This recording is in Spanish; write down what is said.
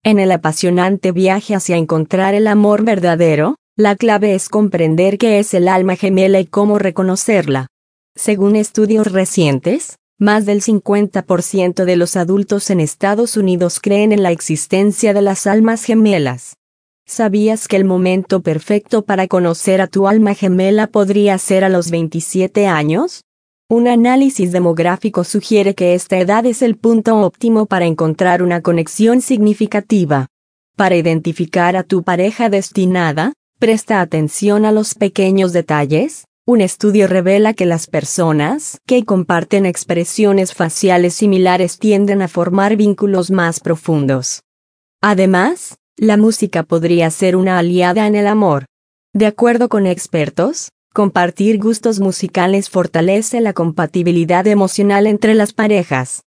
En el apasionante viaje hacia encontrar el amor verdadero, la clave es comprender qué es el alma gemela y cómo reconocerla. Según estudios recientes, más del 50% de los adultos en Estados Unidos creen en la existencia de las almas gemelas. ¿Sabías que el momento perfecto para conocer a tu alma gemela podría ser a los 27 años? Un análisis demográfico sugiere que esta edad es el punto óptimo para encontrar una conexión significativa. Para identificar a tu pareja destinada, presta atención a los pequeños detalles. Un estudio revela que las personas que comparten expresiones faciales similares tienden a formar vínculos más profundos. Además, la música podría ser una aliada en el amor. De acuerdo con expertos, compartir gustos musicales fortalece la compatibilidad emocional entre las parejas.